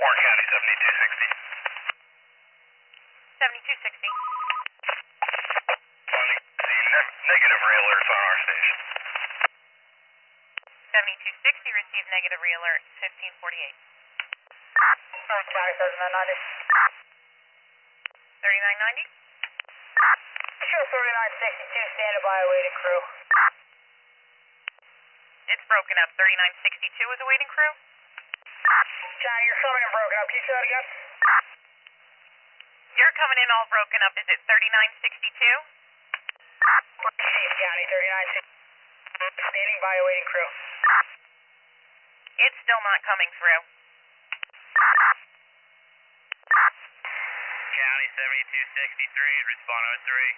Warren County 7260. 7260. Negative rail alerts on our station. 7260, received negative re-alert, 1548. Warren County 3990. 3990? Sure, 3962, standing by, awaiting crew. It's broken up. 3962 is awaiting crew. Johnny, you're coming in broken up. Can you say that again? You're coming in all broken up. Is it 3962? Received, Johnny, 3962. Standing by, awaiting crew. It's still not coming through. County 7263, respond 03.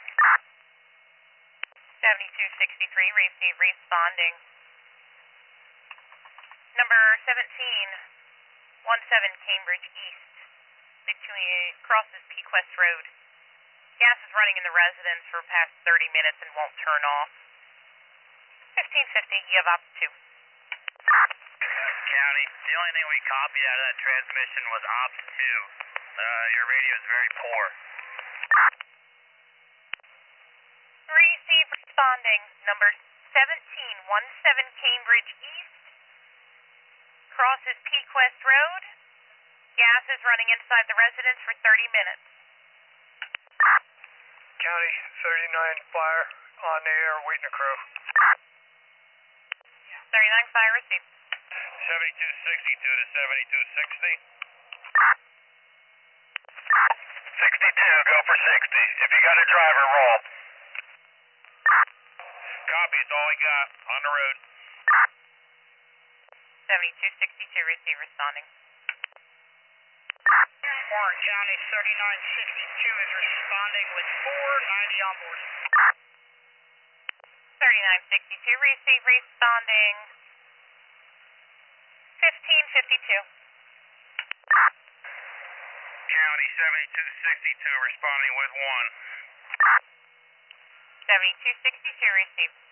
7263, received, responding. Number 1717 Cambridge East, between crosses Pequest Road. Gas is running in the residence for past 30 minutes and won't turn off. 1550, you have up to. County, the only thing we copied out of that transmission was ops 2. Your radio is very poor. Receive, responding. Number 1717 Cambridge East, crosses Pequest Road. Gas is running inside the residence for 30 minutes. County 39 fire on the air, waiting a crew. 39 fire received. 7262 to 7260. 62, go for 60. If you got a driver, roll. Copy, it's all we got. On the road. 7262, receive, responding. Warren County 3962 is responding with 490 on board. 3962, receive, responding. 1552. County 7262, responding with 1. 7262, receive.